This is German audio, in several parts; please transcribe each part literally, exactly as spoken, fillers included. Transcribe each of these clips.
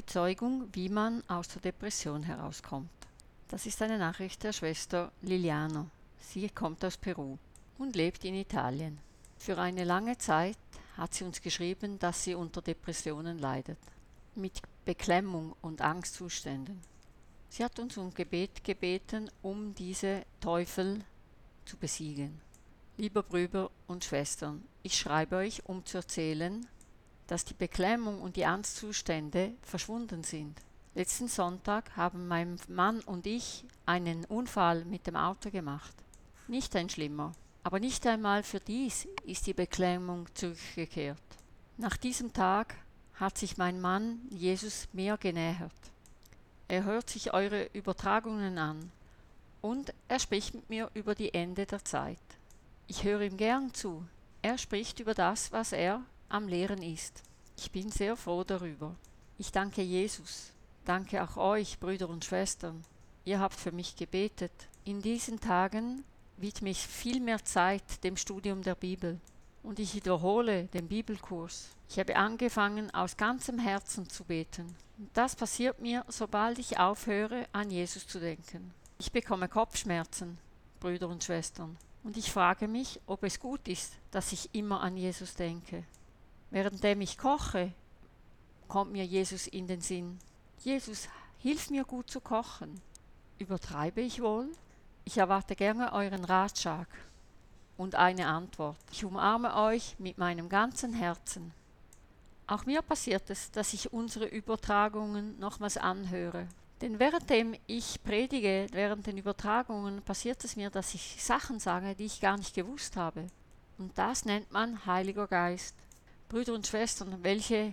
Überzeugung, wie man aus der Depression herauskommt. Das ist eine Nachricht der Schwester Liliana. Sie kommt aus Peru und lebt in Italien. Für eine lange Zeit hat sie uns geschrieben, dass sie unter Depressionen leidet, mit Beklemmung und Angstzuständen. Sie hat uns um Gebet gebeten, um diese Teufel zu besiegen. Lieber Brüder und Schwestern, ich schreibe euch, um zu erzählen, dass die Beklemmung und die Angstzustände verschwunden sind. Letzten Sonntag haben mein Mann und ich einen Unfall mit dem Auto gemacht. Nicht ein schlimmer, aber nicht einmal für dies ist die Beklemmung zurückgekehrt. Nach diesem Tag hat sich mein Mann Jesus mehr genähert. Er hört sich eure Übertragungen an und er spricht mit mir über die Ende der Zeit. Ich höre ihm gern zu. Er spricht über das, was er am Lehren ist. Ich bin sehr froh darüber. Ich danke Jesus. Danke auch euch, Brüder und Schwestern. Ihr habt für mich gebetet. In diesen Tagen widme ich viel mehr Zeit dem Studium der Bibel. Und ich wiederhole den Bibelkurs. Ich habe angefangen, aus ganzem Herzen zu beten. Und das passiert mir, sobald ich aufhöre, an Jesus zu denken. Ich bekomme Kopfschmerzen, Brüder und Schwestern. Und ich frage mich, ob es gut ist, dass ich immer an Jesus denke. Währenddem ich koche, kommt mir Jesus in den Sinn. Jesus, hilf mir gut zu kochen. Übertreibe ich wohl? Ich erwarte gerne euren Ratschlag und eine Antwort. Ich umarme euch mit meinem ganzen Herzen. Auch mir passiert es, dass ich unsere Übertragungen nochmals anhöre. Denn währenddem ich predige, während den Übertragungen, passiert es mir, dass ich Sachen sage, die ich gar nicht gewusst habe. Und das nennt man Heiliger Geist. Brüder und Schwestern, welche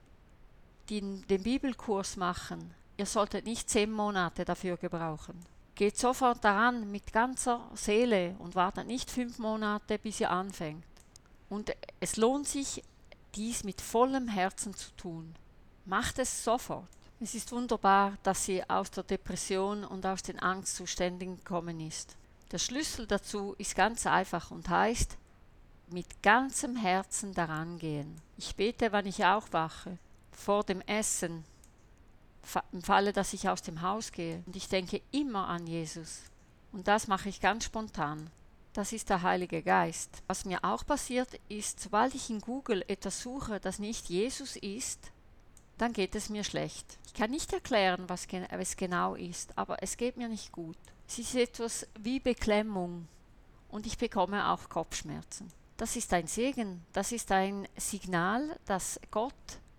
die den Bibelkurs machen, ihr solltet nicht zehn Monate dafür gebrauchen. Geht sofort daran mit ganzer Seele und wartet nicht fünf Monate, bis ihr anfängt. Und es lohnt sich, dies mit vollem Herzen zu tun. Macht es sofort. Es ist wunderbar, dass sie aus der Depression und aus den Angstzuständen gekommen ist. Der Schlüssel dazu ist ganz einfach und heißt, mit ganzem Herzen daran gehen. Ich bete, wann ich aufwache, vor dem Essen, im Falle, dass ich aus dem Haus gehe. Und ich denke immer an Jesus. Und das mache ich ganz spontan. Das ist der Heilige Geist. Was mir auch passiert ist, sobald ich in Google etwas suche, das nicht Jesus ist, dann geht es mir schlecht. Ich kann nicht erklären, was es genau ist, aber es geht mir nicht gut. Es ist etwas wie Beklemmung und ich bekomme auch Kopfschmerzen. Das ist ein Segen, das ist ein Signal, dass Gott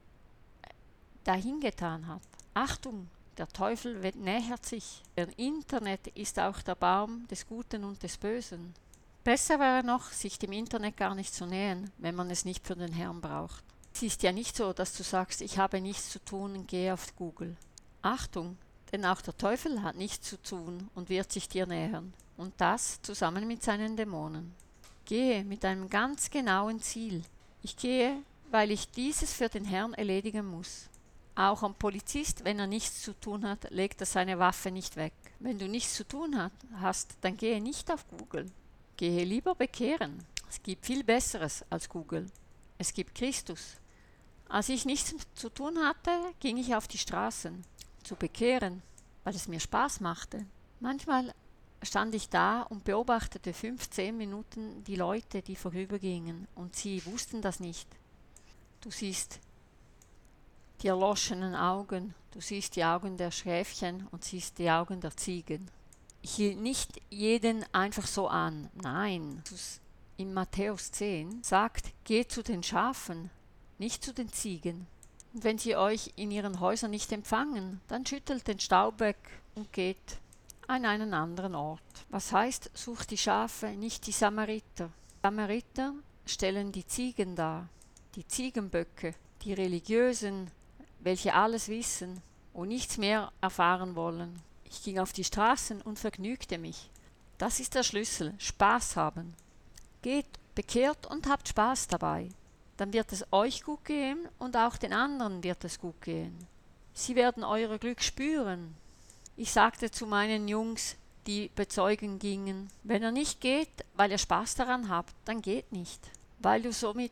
dahingetan hat. Achtung, der Teufel nähert sich. Der Internet ist auch der Baum des Guten und des Bösen. Besser wäre noch, sich dem Internet gar nicht zu nähern, wenn man es nicht für den Herrn braucht. Es ist ja nicht so, dass du sagst, ich habe nichts zu tun und gehe auf Google. Achtung, denn auch der Teufel hat nichts zu tun und wird sich dir nähern. Und das zusammen mit seinen Dämonen. Gehe mit einem ganz genauen Ziel. Ich gehe, weil ich dieses für den Herrn erledigen muss. Auch ein Polizist, wenn er nichts zu tun hat, legt er seine Waffe nicht weg. Wenn du nichts zu tun hat, hast, dann gehe nicht auf Google. Gehe lieber bekehren. Es gibt viel Besseres als Google. Es gibt Christus. Als ich nichts zu tun hatte, ging ich auf die Straßen, zu bekehren, weil es mir Spaß machte. Manchmal stand ich da und beobachtete fünfzehn Minuten die Leute, die vorübergingen, und sie wussten das nicht. Du siehst die erloschenen Augen, du siehst die Augen der Schäfchen und siehst die Augen der Ziegen. Ich hielt nicht jeden einfach so an, nein. In Matthäus zehn sagt, geht zu den Schafen, nicht zu den Ziegen. Und wenn sie euch in ihren Häusern nicht empfangen, dann schüttelt den Staub weg und geht an einen anderen Ort. Was heißt, sucht die Schafe, nicht die Samariter. Samariter stellen die Ziegen dar, die Ziegenböcke, die Religiösen, welche alles wissen und nichts mehr erfahren wollen. Ich ging auf die Straßen und vergnügte mich. Das ist der Schlüssel, Spaß haben. Geht, bekehrt und habt Spaß dabei. Dann wird es euch gut gehen und auch den anderen wird es gut gehen. Sie werden euer Glück spüren. Ich sagte zu meinen Jungs, die bezeugen gingen, wenn ihr nicht geht, weil ihr Spaß daran habt, dann geht nicht. Weil du somit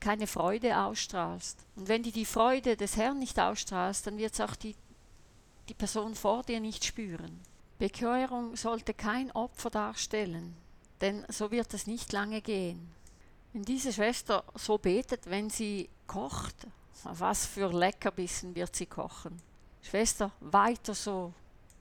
keine Freude ausstrahlst. Und wenn du die Freude des Herrn nicht ausstrahlst, dann wird es auch die, die Person vor dir nicht spüren. Bekehrung sollte kein Opfer darstellen, denn so wird es nicht lange gehen. Wenn diese Schwester so betet, wenn sie kocht, was für Leckerbissen wird sie kochen? Schwester, weiter so.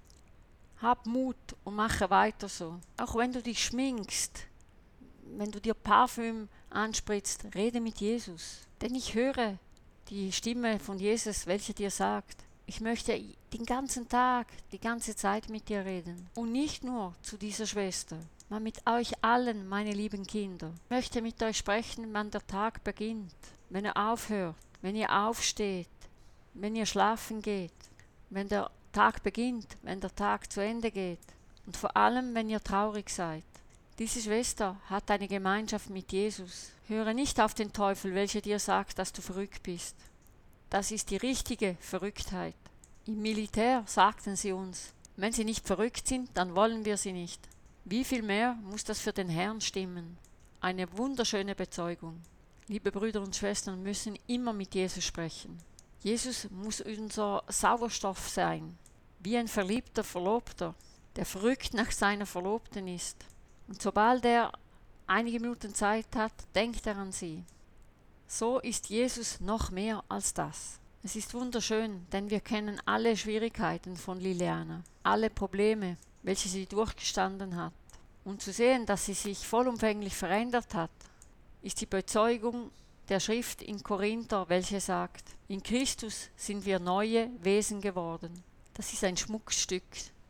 Hab Mut und mache weiter so. Auch wenn du dich schminkst, wenn du dir Parfüm anspritzt, rede mit Jesus. Denn ich höre die Stimme von Jesus, welche dir sagt, ich möchte den ganzen Tag, die ganze Zeit mit dir reden. Und nicht nur zu dieser Schwester, sondern mit euch allen, meine lieben Kinder. Ich möchte mit euch sprechen, wann der Tag beginnt, wenn er aufhört, wenn ihr aufsteht, wenn ihr schlafen geht, wenn der Tag beginnt, wenn der Tag zu Ende geht und vor allem, wenn ihr traurig seid. Diese Schwester hat eine Gemeinschaft mit Jesus. Höre nicht auf den Teufel, welcher dir sagt, dass du verrückt bist. Das ist die richtige Verrücktheit. Im Militär sagten sie uns, wenn sie nicht verrückt sind, dann wollen wir sie nicht. Wie viel mehr muss das für den Herrn stimmen? Eine wunderschöne Bezeugung. Liebe Brüder und Schwestern, müssen immer mit Jesus sprechen. Jesus muss unser Sauerstoff sein, wie ein verliebter Verlobter, der verrückt nach seiner Verlobten ist. Und sobald er einige Minuten Zeit hat, denkt er an sie. So ist Jesus noch mehr als das. Es ist wunderschön, denn wir kennen alle Schwierigkeiten von Liliana, alle Probleme, welche sie durchgestanden hat. Und zu sehen, dass sie sich vollumfänglich verändert hat, ist die Bezeugung der Schrift in Korinther, welche sagt, in Christus sind wir neue Wesen geworden. Das ist ein Schmuckstück.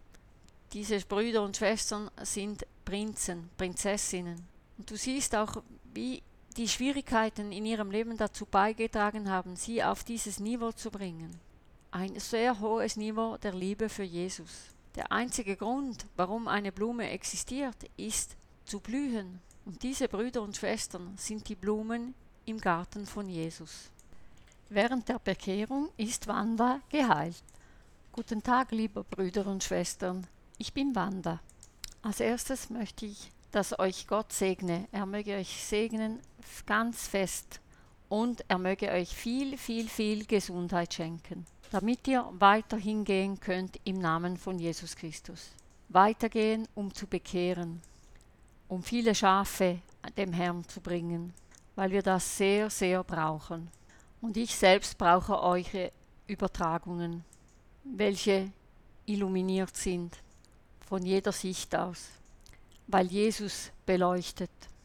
Diese Brüder und Schwestern sind Prinzen, Prinzessinnen. Und du siehst auch, wie die Schwierigkeiten in ihrem Leben dazu beigetragen haben, sie auf dieses Niveau zu bringen. Ein sehr hohes Niveau der Liebe für Jesus. Der einzige Grund, warum eine Blume existiert, ist zu blühen. Und diese Brüder und Schwestern sind die Blumen im Garten von Jesus. Während der Bekehrung ist Wanda geheilt. Guten Tag, liebe Brüder und Schwestern. Ich bin Wanda. Als erstes möchte ich, dass euch Gott segne. Er möge euch segnen ganz fest und er möge euch viel, viel, viel Gesundheit schenken, damit ihr weiterhin gehen könnt im Namen von Jesus Christus. Weitergehen, um zu bekehren, um viele Schafe dem Herrn zu bringen, weil wir das sehr, sehr brauchen. Und ich selbst brauche eure Übertragungen, welche illuminiert sind von jeder Sicht aus, weil Jesus beleuchtet.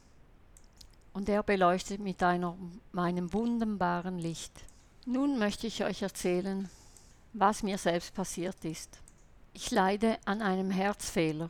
Und er beleuchtet mit einer, meinem wunderbaren Licht. Nun möchte ich euch erzählen, was mir selbst passiert ist. Ich leide an einem Herzfehler,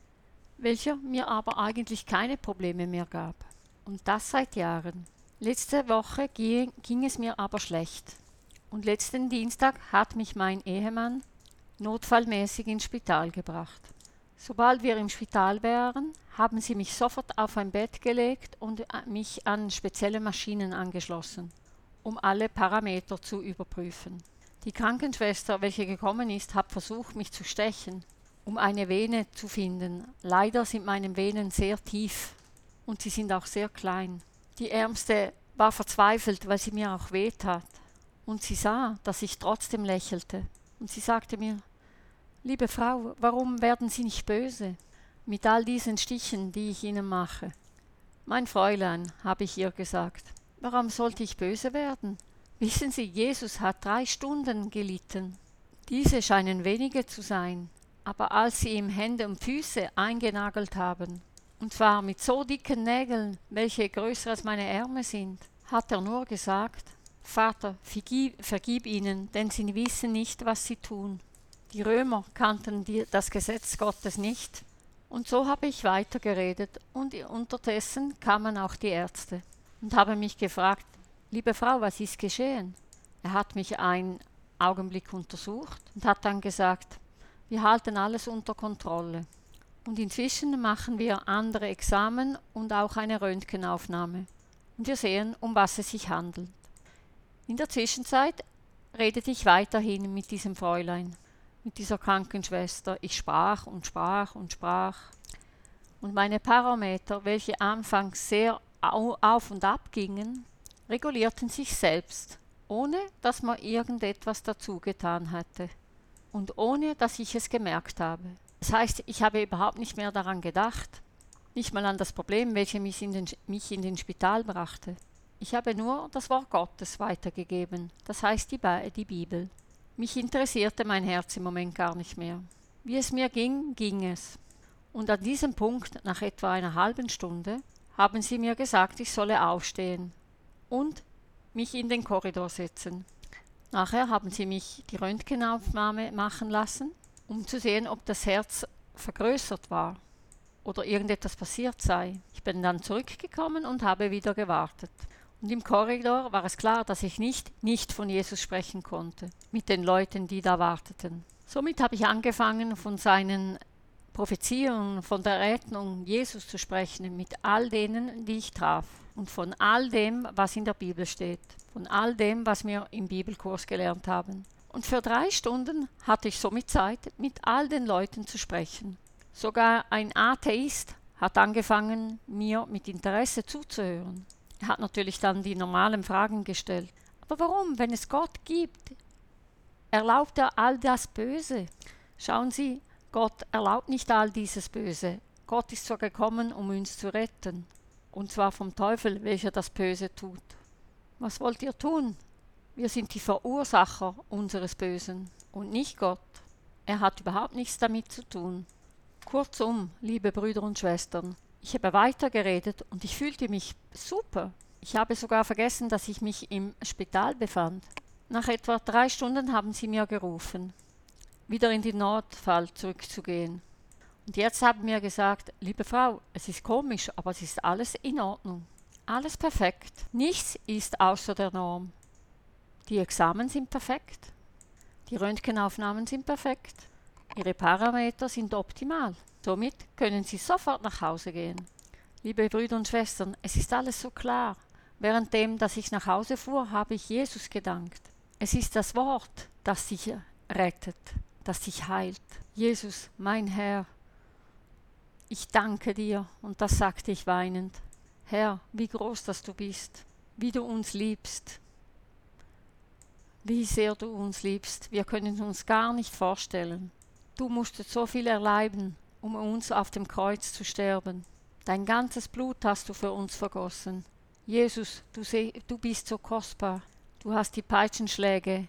welcher mir aber eigentlich keine Probleme mehr gab. Und das seit Jahren. Letzte Woche ging, ging es mir aber schlecht. Und letzten Dienstag hat mich mein Ehemann notfallmäßig ins Spital gebracht. Sobald wir im Spital waren, haben sie mich sofort auf ein Bett gelegt und mich an spezielle Maschinen angeschlossen, um alle Parameter zu überprüfen. Die Krankenschwester, welche gekommen ist, hat versucht, mich zu stechen, um eine Vene zu finden. Leider sind meine Venen sehr tief und sie sind auch sehr klein. Die Ärmste war verzweifelt, weil sie mir auch weh tat. Und sie sah, dass ich trotzdem lächelte. Und sie sagte mir, liebe Frau, warum werden Sie nicht böse mit all diesen Stichen, die ich Ihnen mache? Mein Fräulein, habe ich ihr gesagt, warum sollte ich böse werden? Wissen Sie, Jesus hat drei Stunden gelitten. Diese scheinen wenige zu sein, aber als sie ihm Hände und Füße eingenagelt haben, und zwar mit so dicken Nägeln, welche größer als meine Ärmel sind, hat er nur gesagt, Vater, vergib, vergib ihnen, denn sie wissen nicht, was sie tun. Die Römer kannten die, das Gesetz Gottes nicht. Und so habe ich weitergeredet und unterdessen kamen auch die Ärzte und haben mich gefragt, liebe Frau, was ist geschehen? Er hat mich einen Augenblick untersucht und hat dann gesagt, wir halten alles unter Kontrolle. Und inzwischen machen wir andere Examen und auch eine Röntgenaufnahme. Und wir sehen, um was es sich handelt. In der Zwischenzeit redete ich weiterhin mit diesem Fräulein, mit dieser Krankenschwester. Ich sprach und sprach und sprach. Und meine Parameter, welche anfangs sehr auf und ab gingen, regulierten sich selbst, ohne dass man irgendetwas dazu getan hatte und ohne dass ich es gemerkt habe. Das heißt, ich habe überhaupt nicht mehr daran gedacht, nicht mal an das Problem, welches mich in den, mich in den Spital brachte. Ich habe nur das Wort Gottes weitergegeben, das heißt die, die Bibel. Mich interessierte mein Herz im Moment gar nicht mehr. Wie es mir ging, ging es. Und an diesem Punkt, nach etwa einer halben Stunde, haben sie mir gesagt, ich solle aufstehen und mich in den Korridor setzen. Nachher haben sie mich die Röntgenaufnahme machen lassen, um zu sehen, ob das Herz vergrößert war oder irgendetwas passiert sei. Ich bin dann zurückgekommen und habe wieder gewartet. Und im Korridor war es klar, dass ich nicht nicht von Jesus sprechen konnte, mit den Leuten, die da warteten. Somit habe ich angefangen, von seinen Prophezien, von der Rettung Jesus zu sprechen, mit all denen, die ich traf. Und von all dem, was in der Bibel steht. Von all dem, was wir im Bibelkurs gelernt haben. Und für drei Stunden hatte ich somit Zeit, mit all den Leuten zu sprechen. Sogar ein Atheist hat angefangen, mir mit Interesse zuzuhören. Er hat natürlich dann die normalen Fragen gestellt. Aber warum, wenn es Gott gibt, erlaubt er all das Böse? Schauen Sie, Gott erlaubt nicht all dieses Böse. Gott ist zwar gekommen, um uns zu retten. Und zwar vom Teufel, welcher das Böse tut. Was wollt ihr tun? Wir sind die Verursacher unseres Bösen und nicht Gott. Er hat überhaupt nichts damit zu tun. Kurzum, liebe Brüder und Schwestern, ich habe weitergeredet und ich fühlte mich super. Ich habe sogar vergessen, dass ich mich im Spital befand. Nach etwa drei Stunden haben sie mir gerufen, wieder in den Notfall zurückzugehen. Und jetzt haben wir gesagt, liebe Frau, es ist komisch, aber es ist alles in Ordnung. Alles perfekt. Nichts ist außer der Norm. Die Examen sind perfekt. Die Röntgenaufnahmen sind perfekt. Ihre Parameter sind optimal. Somit können Sie sofort nach Hause gehen. Liebe Brüder und Schwestern, es ist alles so klar. Währenddem, dass ich nach Hause fuhr, habe ich Jesus gedankt. Es ist das Wort, das dich rettet, das dich heilt. Jesus, mein Herr, ich danke dir, und das sagte ich weinend. Herr, wie groß, dass du bist, wie du uns liebst, wie sehr du uns liebst. Wir können uns gar nicht vorstellen. Du musstest so viel erleiden, um uns auf dem Kreuz zu sterben. Dein ganzes Blut hast du für uns vergossen. Jesus, du, seh, du bist so kostbar. Du hast die Peitschenschläge,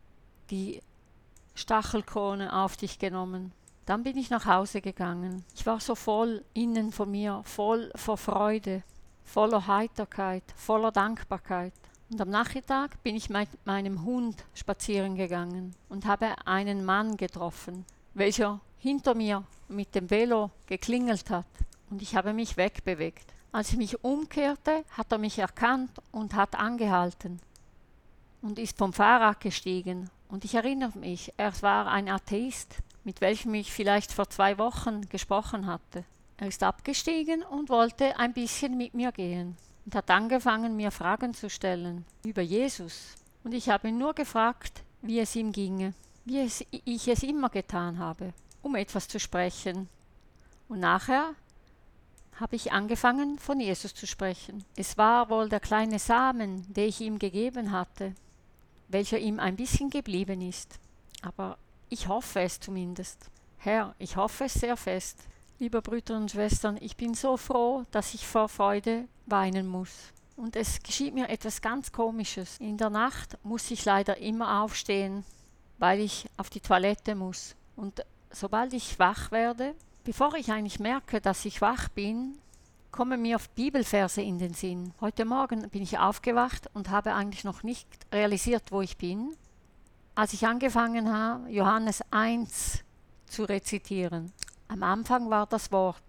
die Stachelkrone auf dich genommen. Dann bin ich nach Hause gegangen. Ich war so voll innen von mir, voll vor Freude, voller Heiterkeit, voller Dankbarkeit. Und am Nachmittag bin ich mit meinem Hund spazieren gegangen und habe einen Mann getroffen, welcher hinter mir mit dem Velo geklingelt hat. Und ich habe mich wegbewegt. Als ich mich umkehrte, hat er mich erkannt und hat angehalten und ist vom Fahrrad gestiegen. Und ich erinnere mich, er war ein Atheist, mit welchem ich vielleicht vor zwei Wochen gesprochen hatte. Er ist abgestiegen und wollte ein bisschen mit mir gehen und hat angefangen, mir Fragen zu stellen über Jesus. Und ich habe ihn nur gefragt, wie es ihm ginge, wie es, ich es immer getan habe, um etwas zu sprechen. Und nachher habe ich angefangen, von Jesus zu sprechen. Es war wohl der kleine Samen, den ich ihm gegeben hatte, welcher ihm ein bisschen geblieben ist. Aber ich hoffe es zumindest. Herr, ich hoffe es sehr fest. Liebe Brüder und Schwestern, ich bin so froh, dass ich vor Freude weinen muss. Und es geschieht mir etwas ganz Komisches. In der Nacht muss ich leider immer aufstehen, weil ich auf die Toilette muss. Und sobald ich wach werde, bevor ich eigentlich merke, dass ich wach bin, kommen mir Bibelverse in den Sinn. Heute Morgen bin ich aufgewacht und habe eigentlich noch nicht realisiert, wo ich bin, als ich angefangen habe, Johannes eins zu rezitieren. Am Anfang war das Wort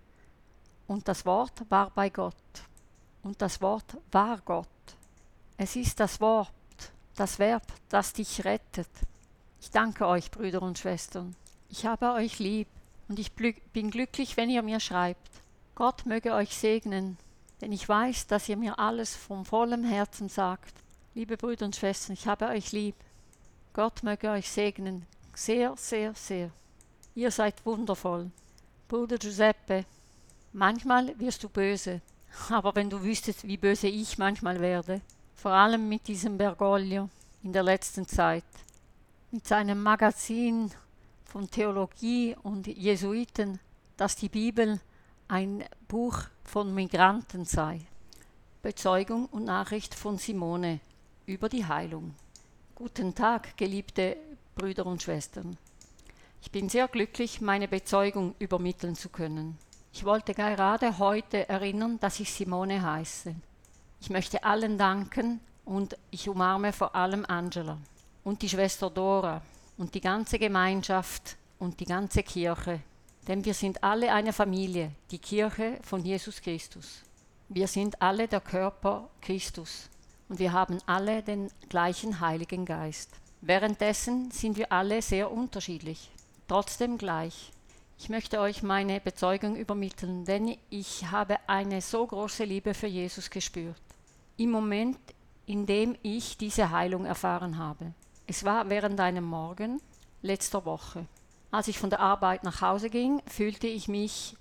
und das Wort war bei Gott und das Wort war Gott. Es ist das Wort, das Verb, das dich rettet. Ich danke euch, Brüder und Schwestern. Ich habe euch lieb und ich bin glücklich, wenn ihr mir schreibt. Gott möge euch segnen, denn ich weiß, dass ihr mir alles von vollem Herzen sagt. Liebe Brüder und Schwestern, ich habe euch lieb. Gott möge euch segnen, sehr, sehr, sehr. Ihr seid wundervoll. Bruder Giuseppe, manchmal wirst du böse, Aber wenn du wüsstest, wie böse ich manchmal werde, vor allem mit diesem Bergoglio in der letzten Zeit, mit seinem Magazin von Theologie und Jesuiten, dass die Bibel ein Buch von Migranten sei. Bezeugung und Nachricht von Simone über die Heilung. Guten Tag, geliebte Brüder und Schwestern. Ich bin sehr glücklich, meine Bezeugung übermitteln zu können. Ich wollte gerade heute erinnern, dass ich Simone heiße. Ich möchte allen danken und ich umarme vor allem Angela und die Schwester Dora und die ganze Gemeinschaft und die ganze Kirche. Denn wir sind alle eine Familie, die Kirche von Jesus Christus. Wir sind alle der Körper Christus und wir haben alle den gleichen Heiligen Geist. Währenddessen sind wir alle sehr unterschiedlich, trotzdem gleich. Ich möchte euch meine Bezeugung übermitteln, denn ich habe eine so große Liebe für Jesus gespürt. Im Moment, in dem ich diese Heilung erfahren habe. Es war während einem Morgen letzter Woche. Als ich von der Arbeit nach Hause ging, fühlte ich mich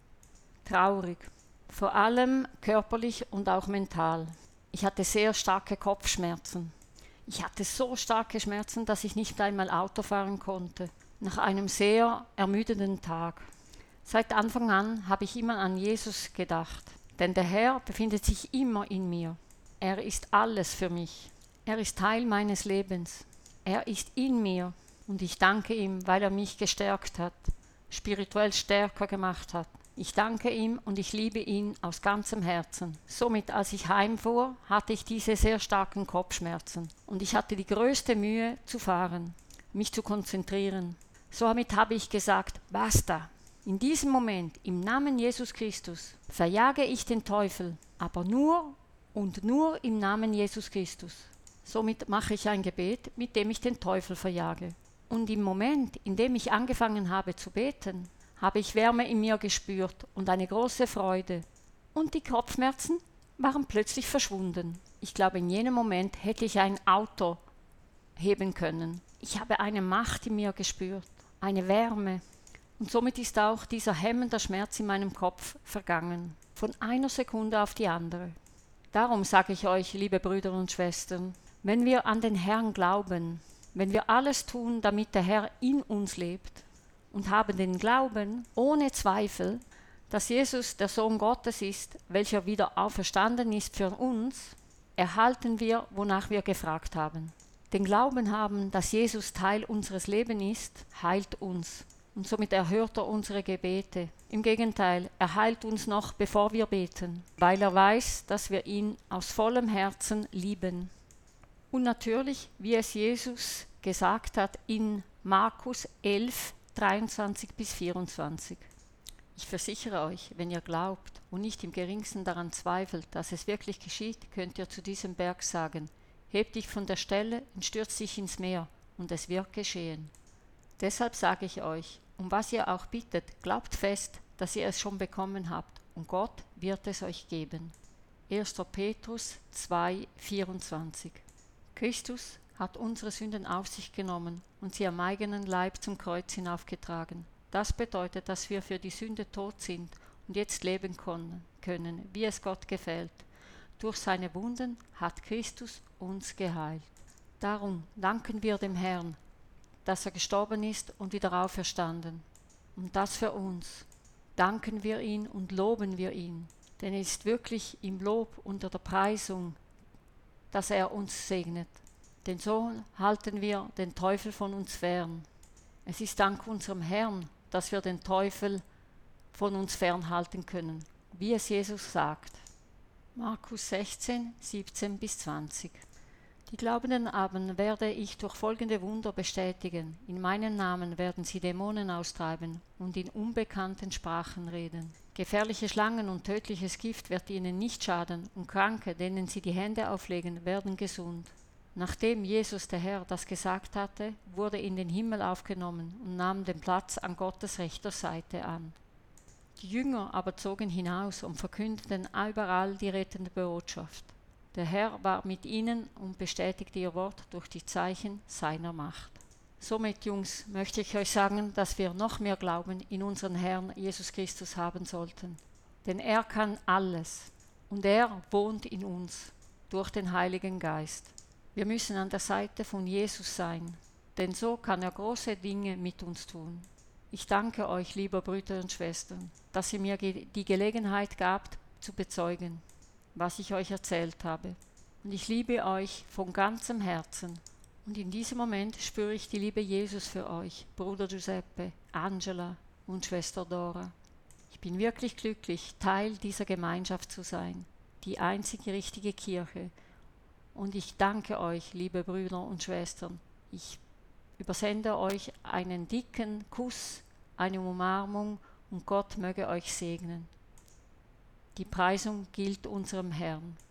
traurig, vor allem körperlich und auch mental. Ich hatte sehr starke Kopfschmerzen. Ich hatte so starke Schmerzen, dass ich nicht einmal Auto fahren konnte. Nach einem sehr ermüdenden Tag. Seit Anfang an habe ich immer an Jesus gedacht, denn der Herr befindet sich immer in mir. Er ist alles für mich. Er ist Teil meines Lebens. Er ist in mir und ich danke ihm, weil er mich gestärkt hat, spirituell stärker gemacht hat. Ich danke ihm und ich liebe ihn aus ganzem Herzen. Somit, als ich heimfuhr, hatte ich diese sehr starken Kopfschmerzen und ich hatte die größte Mühe zu fahren, mich zu konzentrieren. Somit habe ich gesagt, basta. In diesem Moment, im Namen Jesus Christus, verjage ich den Teufel, aber nur und nur im Namen Jesus Christus. Somit mache ich ein Gebet, mit dem ich den Teufel verjage. Und im Moment, in dem ich angefangen habe zu beten, habe ich Wärme in mir gespürt und eine große Freude. Und die Kopfschmerzen waren plötzlich verschwunden. Ich glaube, in jenem Moment hätte ich ein Auto heben können. Ich habe eine Macht in mir gespürt. Eine Wärme. Und somit ist auch dieser hemmende Schmerz in meinem Kopf vergangen. Von einer Sekunde auf die andere. Darum sage ich euch, liebe Brüder und Schwestern, wenn wir an den Herrn glauben, wenn wir alles tun, damit der Herr in uns lebt und haben den Glauben ohne Zweifel, dass Jesus der Sohn Gottes ist, welcher wieder auferstanden ist für uns, erhalten wir, wonach wir gefragt haben. Den Glauben haben, dass Jesus Teil unseres Lebens ist, heilt uns und somit erhört er unsere Gebete. Im Gegenteil, er heilt uns noch, bevor wir beten, weil er weiß, dass wir ihn aus vollem Herzen lieben. Und natürlich, wie es Jesus gesagt hat in Markus elf, dreiundzwanzig bis vierundzwanzig. Ich versichere euch, wenn ihr glaubt und nicht im geringsten daran zweifelt, dass es wirklich geschieht, könnt ihr zu diesem Berg sagen, heb dich von der Stelle und stürz dich ins Meer, und es wird geschehen. Deshalb sage ich euch, um was ihr auch bittet, glaubt fest, dass ihr es schon bekommen habt, und Gott wird es euch geben. erster Petrus zwei, vierundzwanzig. Christus hat unsere Sünden auf sich genommen und sie am eigenen Leib zum Kreuz hinaufgetragen. Das bedeutet, dass wir für die Sünde tot sind und jetzt leben können, wie es Gott gefällt. Durch seine Wunden hat Christus uns geheilt. Darum danken wir dem Herrn, dass er gestorben ist und wieder auferstanden. Und das für uns. Danken wir ihn und loben wir ihn, denn er ist wirklich im Lob unter der Preisung, dass er uns segnet. Denn so halten wir den Teufel von uns fern. Es ist dank unserem Herrn, dass wir den Teufel von uns fernhalten können, wie es Jesus sagt. Markus sechzehn, siebzehn bis zwanzig. Die Glaubenden aber werde ich durch folgende Wunder bestätigen. In meinem Namen werden sie Dämonen austreiben und in unbekannten Sprachen reden. Gefährliche Schlangen und tödliches Gift wird ihnen nicht schaden, und Kranke, denen sie die Hände auflegen, werden gesund. Nachdem Jesus der Herr das gesagt hatte, wurde er in den Himmel aufgenommen und nahm den Platz an Gottes rechter Seite an. Die Jünger aber zogen hinaus und verkündeten überall die rettende Botschaft. Der Herr war mit ihnen und bestätigte ihr Wort durch die Zeichen seiner Macht. Somit, Jungs, möchte ich euch sagen, dass wir noch mehr Glauben in unseren Herrn Jesus Christus haben sollten. Denn er kann alles. und er wohnt in uns durch den Heiligen Geist. Wir müssen an der Seite von Jesus sein, denn so kann er große Dinge mit uns tun. Ich danke euch, liebe Brüder und Schwestern, dass ihr mir ge- die Gelegenheit gabt, zu bezeugen, was ich euch erzählt habe. Und ich liebe euch von ganzem Herzen. Und in diesem Moment spüre ich die Liebe Jesus für euch, Bruder Giuseppe, Angela und Schwester Dora. Ich bin wirklich glücklich, Teil dieser Gemeinschaft zu sein, die einzige richtige Kirche. Und ich danke euch, liebe Brüder und Schwestern. Ich übersende euch einen dicken Kuss, eine Umarmung und Gott möge euch segnen. Die Preisung gilt unserem Herrn.